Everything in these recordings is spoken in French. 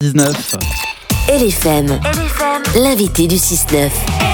6h19. LFM, l'invité du 6-9.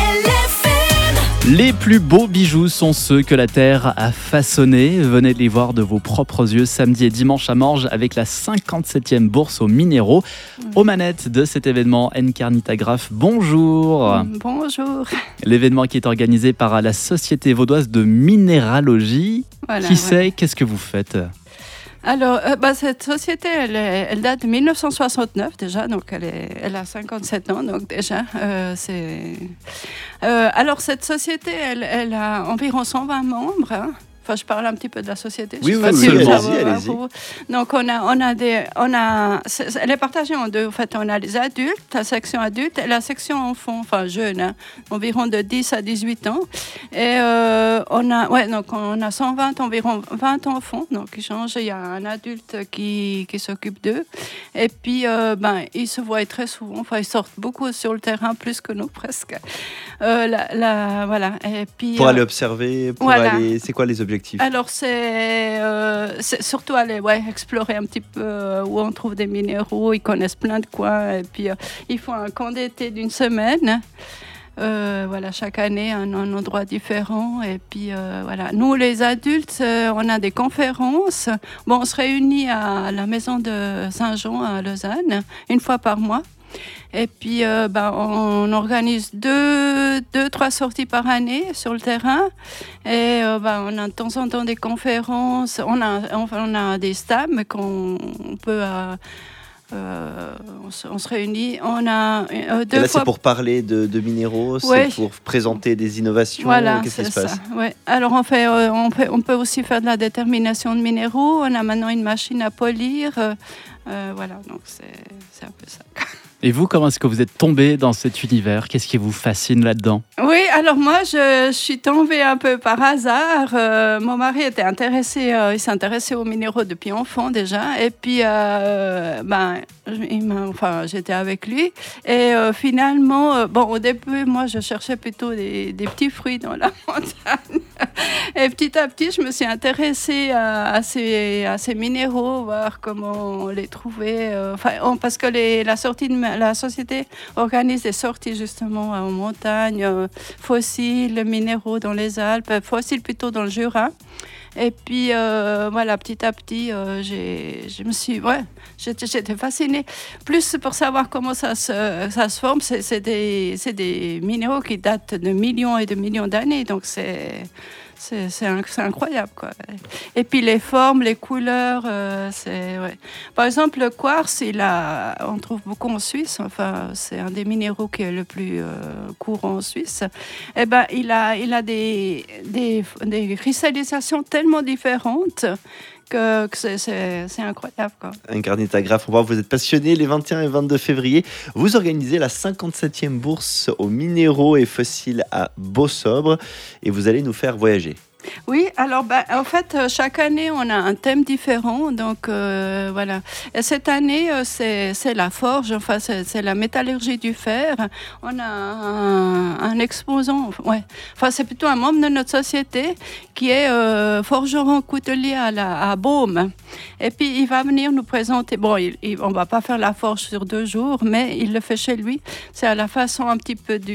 Les plus beaux bijoux sont ceux que la terre a façonnés. Venez les voir de vos propres yeux samedi et dimanche à Morges avec la 57e bourse aux minéraux. Aux manettes de cet événement, Encarnita Graf, bonjour. Bonjour. L'événement qui est organisé par la Société vaudoise de minéralogie. Voilà, Qui sait, qu'est-ce que vous faites ? Alors, cette société, elle date de 1969 déjà, donc elle a 57 ans, donc déjà, alors, cette société, elle a environ 120 membres, hein. Enfin, je parle un petit peu de la société. Oui, allez-y. Donc, elle est partagée en deux. En fait, on a les adultes, la section adulte et la section enfants, enfin jeunes, hein, environ de 10 à 18 ans. Et on a 120, environ 20 enfants, donc ils changent. Il y a un adulte qui s'occupe d'eux. Et puis, ils se voient très souvent. Enfin, ils sortent beaucoup sur le terrain, plus que nous, presque. Voilà. Et puis, pour aller observer, c'est quoi les objectifs ? Alors, c'est surtout aller explorer un petit peu où on trouve des minéraux. Ils connaissent plein de coins. Et puis, ils font un camp d'été d'une semaine. Chaque année, un endroit différent. Et puis, Nous, les adultes, on a des conférences. Bon, on se réunit à la maison de Saint-Jean à Lausanne, une fois par mois. Et puis, on organise 2-3 sorties par année sur le terrain. Et on a de temps en temps des conférences. On a des stammes qu'on peut... on se réunit. On a deux et là, fois... c'est pour parler de minéraux, ouais. C'est pour présenter des innovations. Voilà, qu'est-ce qui se passe ? Ouais. Alors, on peut aussi faire de la détermination de minéraux. On a maintenant une machine à polir. Donc c'est un peu ça. Et vous, comment est-ce que vous êtes tombé dans cet univers ? Qu'est-ce qui vous fascine là-dedans ? Oui, alors moi, je suis tombée un peu par hasard. Mon mari était intéressé, il s'intéressait aux minéraux depuis enfant déjà. Et puis, j'étais avec lui. Et finalement, au début, moi, je cherchais plutôt des petits fruits dans la montagne. Et petit à petit, je me suis intéressée à ces minéraux, voir comment on les trouvait. Parce que la société organise des sorties justement en montagne, fossiles, minéraux dans les Alpes, fossiles plutôt dans le Jura. Et puis, petit à petit, j'étais fascinée. Plus pour savoir comment ça se forme, c'est des minéraux qui datent de millions et de millions d'années, donc c'est incroyable, quoi. Et puis les formes, les couleurs, Par exemple, le quartz, on trouve beaucoup en Suisse. Enfin, c'est un des minéraux qui est le plus courant en Suisse. Eh ben, il a des cristallisations tellement différentes que c'est incroyable, quoi. Encarnita Graf, on voit que vous êtes passionné. Les 21 et 22 février, vous organisez la 57e bourse aux minéraux et fossiles à Beausobre et vous allez nous faire voyager. Oui, alors en fait, chaque année, on a un thème différent. Donc, voilà. Et cette année, c'est la forge, enfin, c'est la métallurgie du fer. On a un exposant, enfin, c'est plutôt un membre de notre société qui est forgeron coutelier à Baume. Et puis, il va venir nous présenter. Bon, on ne va pas faire la forge sur 2 jours, mais il le fait chez lui. C'est à la façon un petit peu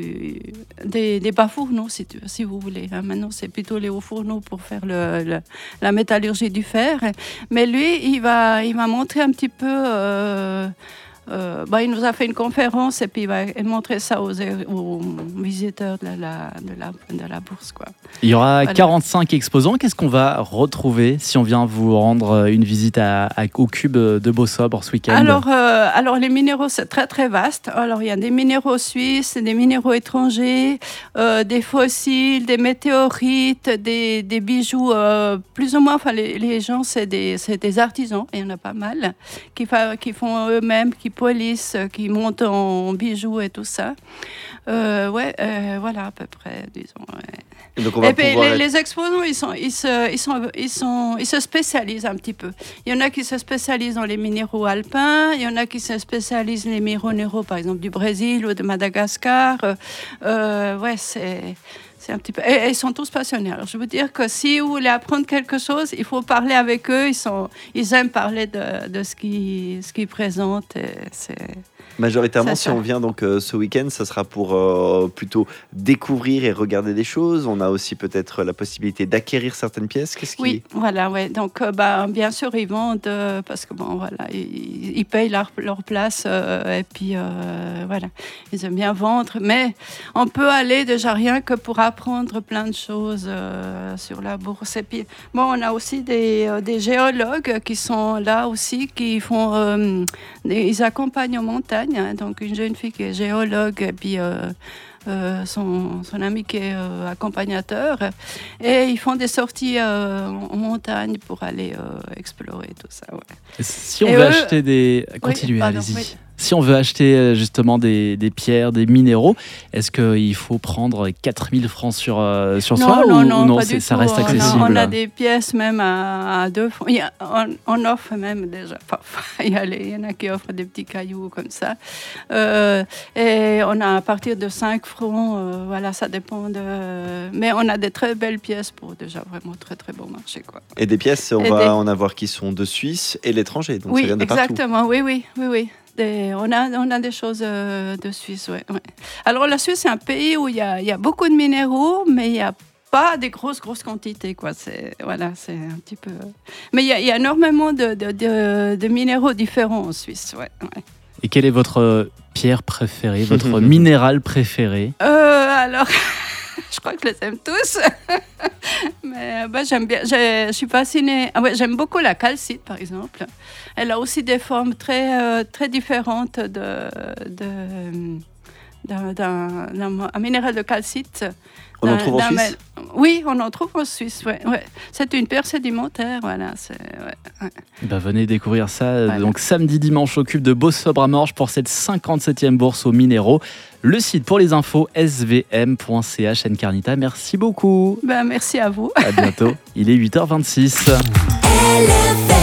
des bas-fourneaux, si vous voulez. Maintenant, c'est plutôt les hauts fourneaux pour faire la métallurgie du fer. Mais lui, il va montrer un petit peu... il nous a fait une conférence et puis il va montrer ça aux visiteurs de la bourse, quoi. Il y aura 45 exposants. Qu'est-ce qu'on va retrouver si on vient vous rendre une visite au Cube de Beausobre ce week-end ? Alors, les minéraux, c'est très, très vaste. Alors, il y a des minéraux suisses, des minéraux étrangers, des fossiles, des météorites, des bijoux, plus ou moins. Enfin, les gens, c'est des artisans, il y en a pas mal, qui font eux-mêmes, qui polissent, qui montent en bijoux et tout ça. Voilà, à peu près, disons. Ouais. Donc on va et puis pouvoir les exposants, ils se spécialisent un petit peu. Il y en a qui se spécialisent dans les minéraux alpins, il y en a qui se spécialisent dans les minéraux, par exemple, du Brésil ou de Madagascar. C'est un petit peu... Et ils sont tous passionnés. Alors, je veux dire que si vous voulez apprendre quelque chose, il faut parler avec eux. Ils aiment parler de ce qu'ils présentent. Et c'est... Majoritairement, si on vient donc ce week-end, ça sera pour plutôt découvrir et regarder des choses. On a aussi peut-être la possibilité d'acquérir certaines pièces. Oui, voilà, ouais. Donc, bien sûr, ils vendent parce que bon, voilà, ils payent leur place et puis voilà, ils aiment bien vendre. Mais on peut aller déjà rien que pour apprendre plein de choses sur la bourse. Et puis, bon, on a aussi des géologues qui sont là aussi, qui font, ils accompagnent en montagne. Donc une jeune fille qui est géologue et puis son ami qui est accompagnateur et ils font des sorties en montagne pour aller explorer tout ça. Ouais. Si on veut acheter des... Continuez, allez-y. Oui. Si on veut acheter justement des pierres, des minéraux, est-ce qu'il faut prendre 4000 francs sur soi ou non, ça reste accessible? On a des pièces même à 2 francs. On offre même déjà. Il y en a qui offrent des petits cailloux comme ça. Et on a à partir de 5 francs. Voilà, ça dépend de... Mais on a des très belles pièces pour déjà vraiment très très bon marché, quoi. Et des pièces, on va en avoir qui sont de Suisse et l'étranger. Donc ça vient de partout. Exactement. Oui. On a des choses de Suisse, ouais. Alors la Suisse, c'est un pays où il y a beaucoup de minéraux, mais il n'y a pas des grosses quantités, quoi. C'est un petit peu... Mais il y a énormément de minéraux différents en Suisse, ouais. Et quelle est votre pierre préférée, votre minéral préféré? Alors... Je crois que je les aime tous. Mais j'aime bien. Je suis fascinée. J'aime beaucoup la calcite, par exemple. Elle a aussi des formes très, très différentes d'un minéral de calcite. On en trouve en Suisse? Oui, on en trouve en Suisse. Ouais. C'est une pierre sédimentaire. Voilà, venez découvrir ça. Voilà. Donc samedi, dimanche au Cube de Beausobre à Morges pour cette 57e bourse aux minéraux. Le site pour les infos svm.ch. Encarnita, merci beaucoup. Merci à vous. À bientôt. Il est 8h26.